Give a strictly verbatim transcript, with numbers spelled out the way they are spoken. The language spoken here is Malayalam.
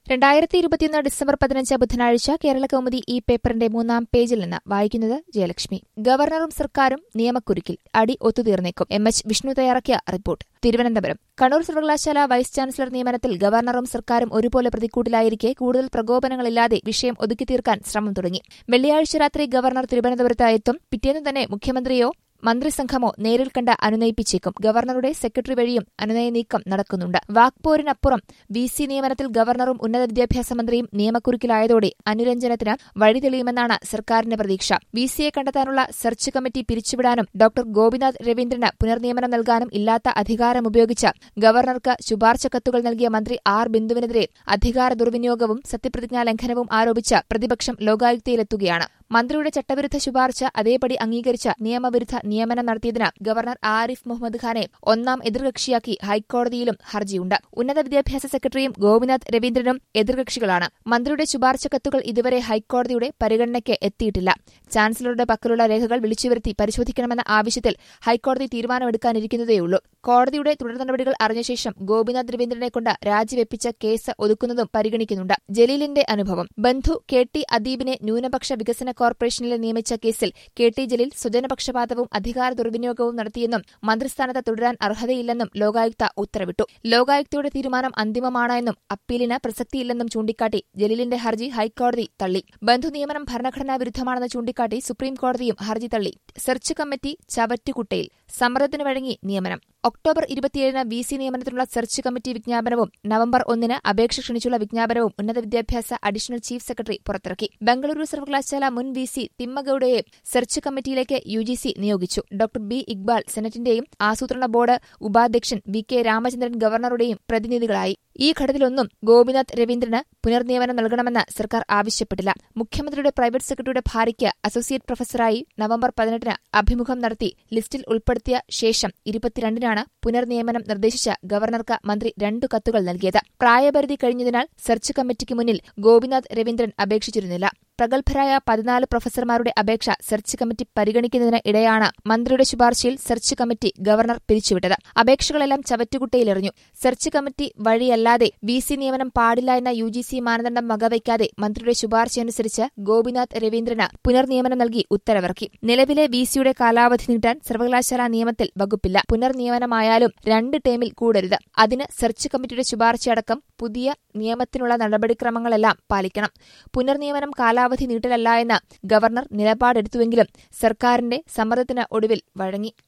രണ്ടായിരത്തി ഇരുപത്തിയൊന്ന് ഡിസംബർ പതിനഞ്ച് ബുധനാഴ്ച കേരള കൗമുദി ഈ പേപ്പറിന്റെ മൂന്നാം പേജിൽ നിന്ന് വായിക്കുന്നത് ജയലക്ഷ്മി. ഗവർണറും സർക്കാരും നിയമക്കുരുക്കിൽ, അടി ഒത്തുതീർന്നേക്കും. എം എച്ച് വിഷ്ണു തയ്യാറാക്കിയ റിപ്പോർട്ട്. തിരുവനന്തപുരം. കണ്ണൂർ സർവകലാശാല വൈസ് ചാൻസലർ നിയമനത്തിൽ ഗവർണറും സർക്കാരും ഒരുപോലെ പ്രതിക്കൂട്ടിലായിരിക്കെ കൂടുതൽ പ്രകോപനങ്ങളില്ലാതെ വിഷയം ഒതുക്കിത്തീർക്കാൻ ശ്രമം തുടങ്ങി. വെള്ളിയാഴ്ച രാത്രി ഗവർണർ തിരുവനന്തപുരത്ത് എത്തും. പിറ്റേന്നു തന്നെ മുഖ്യമന്ത്രിയോ മന്ത്രിസംഘമോ നേരിൽ കണ്ട് അനുനയിപ്പിച്ചേക്കും. ഗവർണറുടെ സെക്രട്ടറി വഴിയും അനുനയ നീക്കം നടക്കുന്നുണ്ട്. വാക്പോരിനപ്പുറം വി സി നിയമനത്തിൽ ഗവർണറും ഉന്നത വിദ്യാഭ്യാസ മന്ത്രിയും നിയമക്കുരുക്കിലായതോടെ അനുരഞ്ജനത്തിന് വഴി തെളിയുമെന്നാണ് സർക്കാരിന്റെ പ്രതീക്ഷ. വി സിയെ കണ്ടെത്താനുള്ള സെർച്ച് കമ്മിറ്റി പിരിച്ചുവിടാനും ഡോക്ടർ ഗോപിനാഥ് രവീന്ദ്രന് പുനർനിയമനം നൽകാനും ഇല്ലാത്ത അധികാരമുപയോഗിച്ച് ഗവർണർക്ക് ശുപാർശ കത്തുകൾ നൽകിയ മന്ത്രി ആർ ബിന്ദുവിനെതിരെ അധികാര ദുർവിനിയോഗവും സത്യപ്രതിജ്ഞാ ലംഘനവും ആരോപിച്ച് പ്രതിപക്ഷം ലോകായുക്തയിലെത്തുകയാണ്. മന്ത്രിയുടെ ചട്ടവിരുദ്ധ ശുപാർശ അതേപടി അംഗീകരിച്ച് നിയമവിരുദ്ധ നിയമനം നടത്തിയതിന് ഗവർണർ ആരിഫ് മുഹമ്മദ് ഖാനെ ഒന്നാം എതിർകക്ഷിയാക്കി ഹൈക്കോടതിയിലും ഹർജിയുണ്ട്. ഉന്നത വിദ്യാഭ്യാസ സെക്രട്ടറിയും ഗോപിനാഥ് രവീന്ദ്രനും എതിർകക്ഷികളാണ്. മന്ത്രിയുടെ ശുപാർശ കത്തുകൾ ഇതുവരെ ഹൈക്കോടതിയുടെ പരിഗണനയ്ക്ക് എത്തിയിട്ടില്ല. ചാൻസലറുടെ പക്കലുള്ള രേഖകൾ വിളിച്ചുവരുത്തി പരിശോധിക്കണമെന്ന ആവശ്യത്തിൽ ഹൈക്കോടതി തീരുമാനമെടുക്കാനിരിക്കുന്നതേയുള്ളൂ. കോടതിയുടെ തുടർ നടപടികൾ അറിഞ്ഞ ശേഷം ഗോപിനാഥ് രവീന്ദ്രനെക്കൊണ്ട് രാജിവെപ്പിച്ച കേസ് ഒതുക്കുന്നതും പരിഗണിക്കുന്നുണ്ട്. ജലീലിന്റെ അനുഭവം. ബന്ധു കെ ടി അദീബിനെ ന്യൂനപക്ഷ വികസന കോർപ്പറേഷനിൽ നിയമിച്ച കേസിൽ കെ ടി ജലീൽ സ്വജനപക്ഷപാതവും അധികാര ദുർവിനിയോഗവും നടത്തിയെന്നും മന്ത്രിസ്ഥാനത്ത് തുടരാൻ അർഹതയില്ലെന്നും ലോകായുക്ത ഉത്തരവിട്ടു. ലോകായുക്തയുടെ തീരുമാനം അന്തിമമാണെന്നും അപ്പീലിന് പ്രസക്തിയില്ലെന്നും ചൂണ്ടിക്കാട്ടി ജലീലിന്റെ ഹർജി ഹൈക്കോടതി തള്ളി. ബന്ധു നിയമനം ഭരണഘടനാ വിരുദ്ധമാണെന്ന് ചൂണ്ടിക്കാട്ടി സുപ്രീംകോടതിയും ഹർജി തള്ളി. സെർച്ച് കമ്മിറ്റി ചവറ്റുകുട്ടയിൽ. സമ്മർദ്ദത്തിന് വഴങ്ങി നിയമനം. ഒക്ടോബർ ഇരുപത്തിയേഴിന് വി സി നിയമനത്തിനുള്ള സെർച്ച് കമ്മിറ്റി വിജ്ഞാപനവും നവംബർ ഒന്നിന് അപേക്ഷ ക്ഷണിച്ചുള്ള വിജ്ഞാപനവും ഉന്നത വിദ്യാഭ്യാസ അഡീഷണൽ ചീഫ് സെക്രട്ടറി പുറത്തിറക്കി. ബംഗളൂരു സർവകലാശാല മുൻ വി സി തിമ്മഗൌഡയെ സെർച്ച് കമ്മിറ്റിയിലേക്ക് യു ജി സി നിയോഗിച്ചു. ഡോക്ടർ ബി ഇക്ബാൽ സെനറ്റിന്റെയും ആസൂത്രണ ബോർഡ് ഉപാധ്യക്ഷൻ വി കെ രാമചന്ദ്രൻ ഗവർണറുടെയും പ്രതിനിധികളായി. ഈ ഘട്ടത്തിലൊന്നും ഗോപിനാഥ് രവീന്ദ്രന് പുനർനിയമനം നൽകണമെന്ന് സർക്കാർ ആവശ്യപ്പെട്ടില്ല. മുഖ്യമന്ത്രിയുടെ പ്രൈവറ്റ് സെക്രട്ടറിയുടെ ഭാര്യയ്ക്ക് അസോസിയേറ്റ് പ്രൊഫസറായി നവംബർ പതിനെട്ടിന് അഭിമുഖം നടത്തി ലിസ്റ്റിൽ ഉൾപ്പെടുത്തിയ ശേഷം ഇരുപത്തിരണ്ടിനാണ് പുനർനിയമനം നിർദ്ദേശിച്ച് ഗവർണർക്ക് മന്ത്രി രണ്ടു കത്തുകൾ നൽകിയത്. പ്രായപരിധി കഴിഞ്ഞതിനാൽ സെർച്ച് കമ്മിറ്റിക്ക് മുന്നിൽ ഗോപിനാഥ് രവീന്ദ്രൻ അപേക്ഷിച്ചിരുന്നില്ല. പ്രഗത്ഭരായ പതിനാല് പ്രൊഫസർമാരുടെ അപേക്ഷ സെർച്ച് കമ്മിറ്റി പരിഗണിക്കുന്നതിന് ഇടെയാണ് മന്ത്രിയുടെ ശുപാർശയിൽ സെർച്ച് കമ്മിറ്റി ഗവർണർ പിരിച്ചുവിട്ടത്. അപേക്ഷകളെല്ലാം ചവറ്റുകുട്ടയിലെറിഞ്ഞു. സെർച്ച് കമ്മിറ്റി വഴിയല്ലാതെ വി സി നിയമനം പാടില്ല എന്ന യു ജി സി മാനദണ്ഡം വകവയ്ക്കാതെ മന്ത്രിയുടെ ശുപാർശയനുസരിച്ച് ഗോപിനാഥ് രവീന്ദ്രന് പുനർനിയമനം നൽകി ഉത്തരവിറക്കി. നിലവിലെ വി സിയുടെ കാലാവധി നീട്ടാൻ സർവകലാശാല നിയമത്തിൽ വകുപ്പില്ല. പുനർനിയമനമായാലും രണ്ട് ടേമിൽ കൂടരുത്. അതിന് സെർച്ച് കമ്മിറ്റിയുടെ ശുപാർശയടക്കം പുതിയ നിയമത്തിനുള്ള നടപടിക്രമങ്ങളെല്ലാം പാലിക്കണം. പുനർനിയമനം കാലാവധി നീട്ടലല്ല എന്ന് ഗവർണർ നിലപാടെടുത്തുവെങ്കിലും സർക്കാരിന്റെ സമ്മർദ്ദത്തിന് ഒടുവിൽ വഴങ്ങി.